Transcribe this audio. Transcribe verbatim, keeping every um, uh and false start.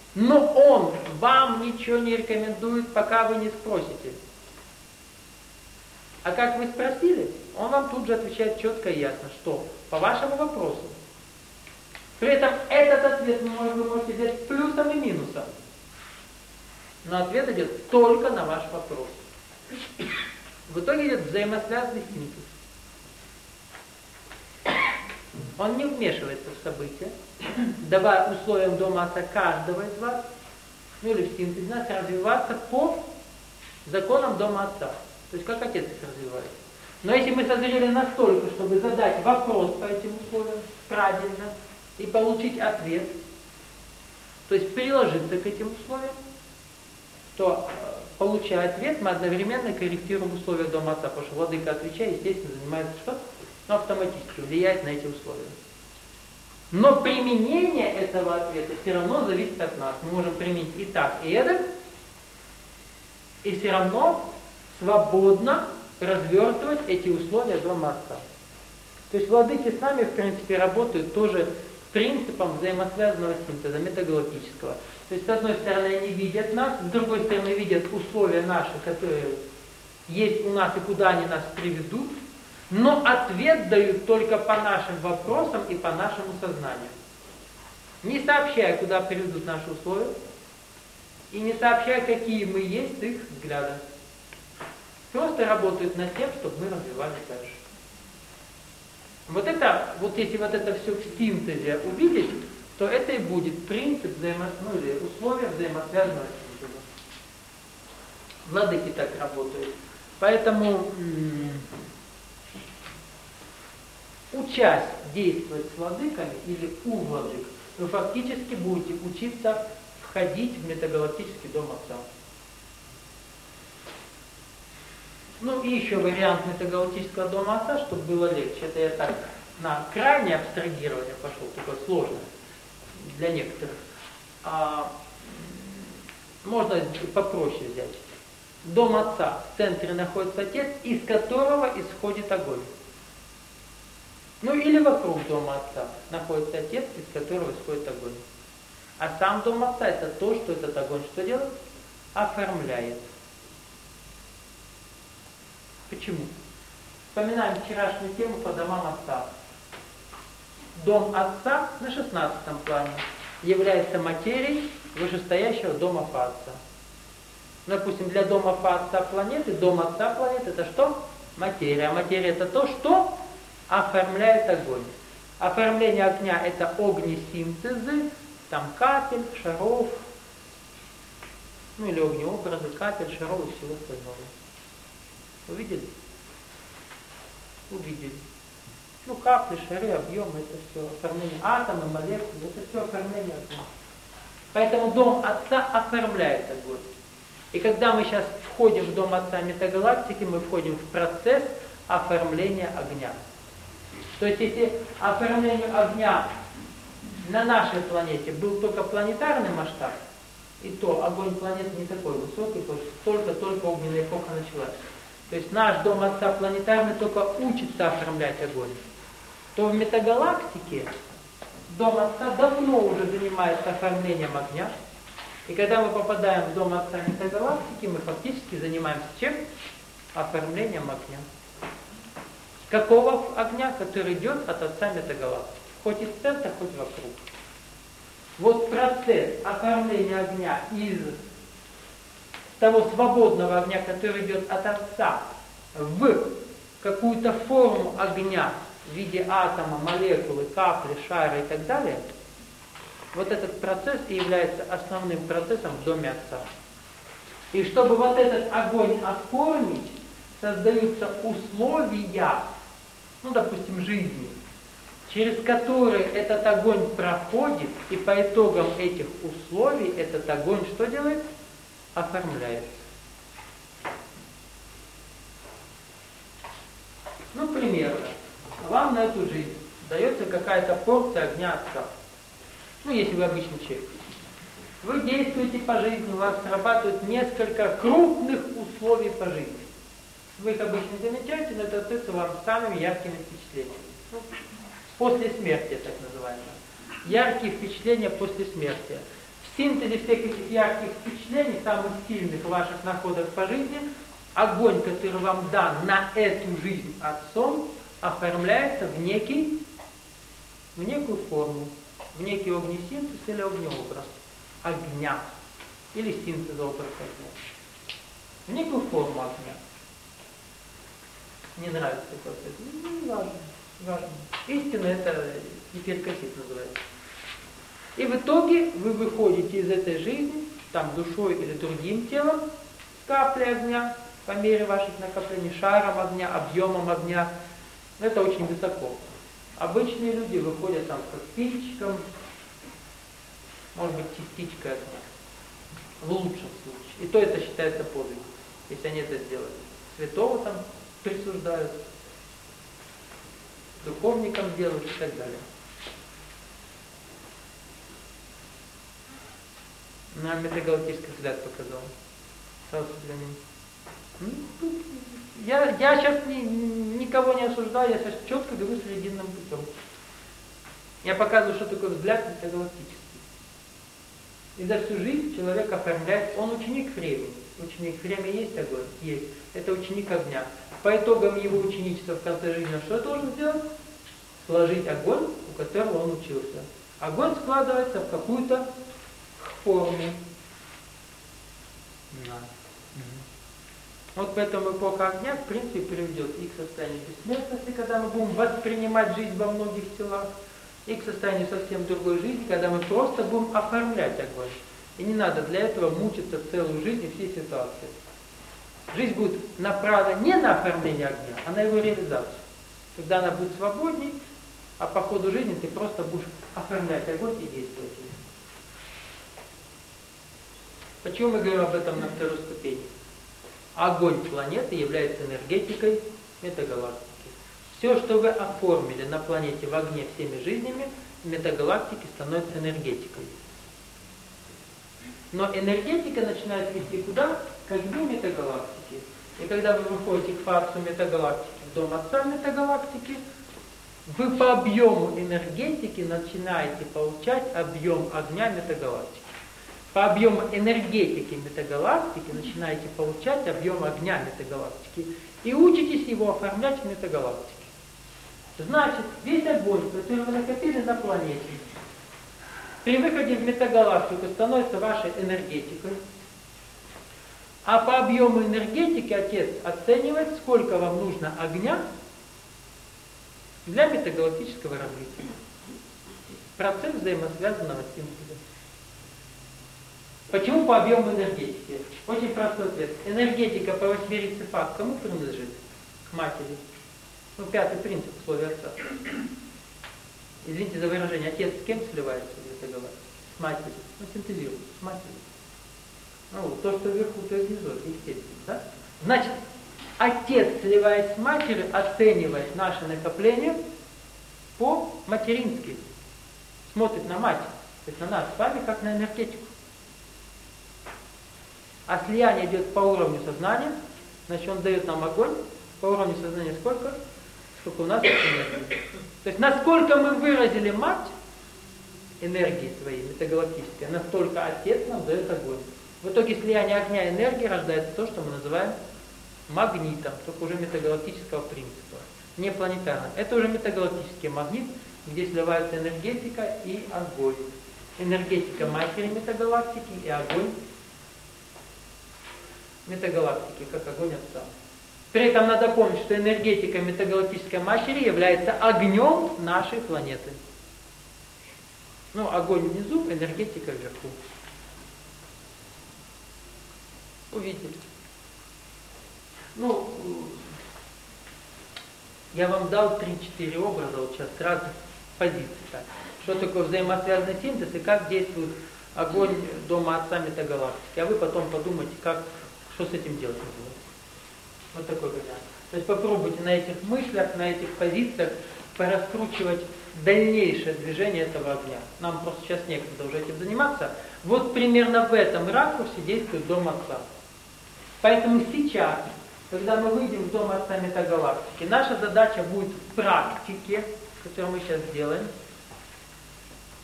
Но он вам ничего не рекомендует, пока вы не спросите. А как вы спросили, он вам тут же отвечает четко и ясно, что по вашему вопросу. При этом этот ответ вы можете взять с плюсом и минусом. Но ответ идет только на ваш вопрос. В итоге идет взаимосвязанный синтез. Он не вмешивается в события, давая условиям дома отца каждого из вас, ну или в синтезе, нас развиваться по законам дома отца. То есть как отец их развивает. Но если мы созрели настолько, чтобы задать вопрос по этим условиям правильно и получить ответ, то есть приложиться к этим условиям, то, получая ответ, мы одновременно корректируем условия дома отца, потому что владыка, отвечая, естественно, занимается что? Но автоматически влияет на эти условия. Но применение этого ответа все равно зависит от нас. Мы можем применить и так, и это, и все равно свободно развертывать эти условия дома отца. То есть владыки с нами, в принципе, работают тоже принципом взаимосвязанного синтеза, метагалактического. То есть, с одной стороны, они видят нас, с другой стороны, видят условия наши, которые есть у нас и куда они нас приведут, но ответ дают только по нашим вопросам и по нашему сознанию. Не сообщая, куда приведут наши условия, и не сообщая, какие мы есть с их взглядом. Просто работают над тем, чтобы мы развивались дальше. Вот это, вот если вот это все в синтезе увидеть, то это и будет принцип взаимосвязанного, или условия взаимосвязанного синтеза. Владыки так работают. Поэтому, учась действовать с владыками или у владык, вы фактически будете учиться входить в метагалактический дом отца. Ну и еще вариант метагалактического дома отца, чтобы было легче. Это я так на крайнее абстрагирование пошел, такое сложное для некоторых. А, можно попроще взять. Дом отца, в центре находится отец, из которого исходит огонь. Ну или вокруг дома отца находится отец, из которого исходит огонь. А сам дом отца это то, что этот огонь что делает? Оформляет. Почему? Вспоминаем вчерашнюю тему по домам отца. Дом отца на шестнадцатом плане является материей вышестоящего дома отца. Допустим, для дома отца планеты, дом отца планеты это что? Материя. А материя это то, что оформляет огонь. Оформление огня это огнесинтезы, там капель, шаров, ну или огнеобразы, капель, шаров и всего остального. Увидели? Увидели. Ну, капли, шары, объем, это все оформление. Атомы, молекулы, это все оформление огня. Поэтому дом отца оформляет огонь. И когда мы сейчас входим в дом отца метагалактики, мы входим в процесс оформления огня. То есть, если оформление огня на нашей планете был только планетарный масштаб, и то огонь планеты не такой высокий, потому что только-только огненная эпоха началась. То есть наш дом отца планетарный только учится оформлять огонь. То в метагалактике дом отца давно уже занимается оформлением огня. И когда мы попадаем в дом отца метагалактики, мы фактически занимаемся чем? Оформлением огня. Какого огня? Который идет от отца метагалактики. Хоть из центра, хоть вокруг. Вот процесс оформления огня из того свободного огня, который идет от отца, в какую-то форму огня в виде атома, молекулы, капли, шара и так далее, вот этот процесс и является основным процессом в доме отца. И чтобы вот этот огонь оформить, создаются условия, ну, допустим, жизни, через которые этот огонь проходит, и по итогам этих условий этот огонь что делает? Оформляется. Ну, примерно. Вам на эту жизнь дается какая-то порция огня отца. Ну, если вы обычный человек. Вы действуете по жизни, у вас срабатывают несколько крупных условий по жизни. Вы их обычно замечаете, но это остается вам самыми яркими впечатлениями. Ну, после смерти, так называемое. Яркие впечатления после смерти. синтезе всех этих ярких впечатлений, самых сильных ваших находок по жизни, огонь, который вам дан на эту жизнь Отцом, оформляется в некий, в некую форму, в некий огнесинтез или огнеобраз огня, или синтез образа огня, в некую форму огня. Не нравится такой ответ? Ну, не важно, важно. Истина это гиперкосит называется. И в итоге вы выходите из этой жизни, там душой или другим телом, с каплей огня, по мере ваших накоплений, шаром огня, объемом огня. Это очень высоко. Обычные люди выходят там со спичком, может быть, частичкой огня. В лучшем случае. И то это считается подвигом, если они это сделали. Святого там присуждают, духовникам делают и так далее. Нам метагалактический взгляд показал. Я, я сейчас ни, никого не осуждаю, я сейчас четко говорю срединным путем. Я показываю, что такое взгляд метагалактический. И за всю жизнь человек оформляет, он ученик времени. Ученик времени есть огонь? Есть. Это ученик огня. По итогам его ученичества в конце жизни он что должен сделать? Сложить огонь, у которого он учился. Огонь складывается в какую-то форму. Да. Угу. Вот поэтому эпоха огня, в принципе, приведет и к состоянию бессмертности, когда мы будем воспринимать жизнь во многих телах, и к состоянию совсем другой жизни, когда мы просто будем оформлять огонь. И не надо для этого мучиться целую жизнь и все ситуации. Жизнь будет направлена не на оформление огня, а на его реализацию. Когда она будет свободней, а по ходу жизни ты просто будешь оформлять огонь и действовать. Почему мы говорим об этом на второй ступени? Огонь планеты является энергетикой метагалактики. Все, что вы оформили на планете в огне всеми жизнями, в метагалактике становится энергетикой. Но энергетика начинает вести куда? К огню метагалактики. И когда вы выходите к фарсу метагалактики, в дом Отца метагалактики, вы по объему энергетики начинаете получать объем огня метагалактики. По объему энергетики метагалактики начинаете получать объем огня метагалактики. И учитесь его оформлять в метагалактике. Значит, весь огонь, который вы накопили на планете, при выходе в метагалактику становится вашей энергетикой. А по объему энергетики Отец оценивает, сколько вам нужно огня для метагалактического развития. Процесс взаимосвязанного синтеза. Почему по объему энергетики? Очень простой ответ. Энергетика по восьмерице факт кому принадлежит? К матери. Ну, пятый принцип условия Отца. Извините за выражение, Отец с кем сливается в этой галактике? С матерью. Ну, синтезирует, с матерью. Ну, то, что вверху, то и внизу, естественно, да? Значит, Отец, сливаясь с матерью, оценивает наше накопление по-матерински. Смотрит на мать, то есть на нас с вами, как на энергетику. А слияние идет по уровню сознания, значит, он дает нам огонь, по уровню сознания сколько? Сколько у нас есть энергии. То есть, насколько мы выразили мать энергии своей, метагалактической, настолько Отец нам дает огонь. В итоге слияние огня и энергии рождается то, что мы называем магнитом, только уже метагалактического принципа, не планетарным. Это уже метагалактический магнит, где сливается энергетика и огонь. Энергетика матери метагалактики и огонь метагалактики, как огонь Отца. При этом надо помнить, что энергетика метагалактической матери является огнем нашей планеты. Ну, огонь внизу, энергетика вверху. Увидели. Ну, я вам дал три-четыре образа, вот сейчас с разных позиций. Так. Что такое взаимосвязанный синтез и как действует огонь дома Отца метагалактики. А вы потом подумайте, как, что с этим делать нужно. Вот такой вариант. То есть попробуйте на этих мыслях, на этих позициях пораскручивать дальнейшее движение этого огня. Нам просто сейчас некогда уже этим заниматься. Вот примерно в этом ракурсе действует дом Отца. Поэтому сейчас, когда мы выйдем в дом Отца метагалактики, наша задача будет в практике, которую мы сейчас делаем,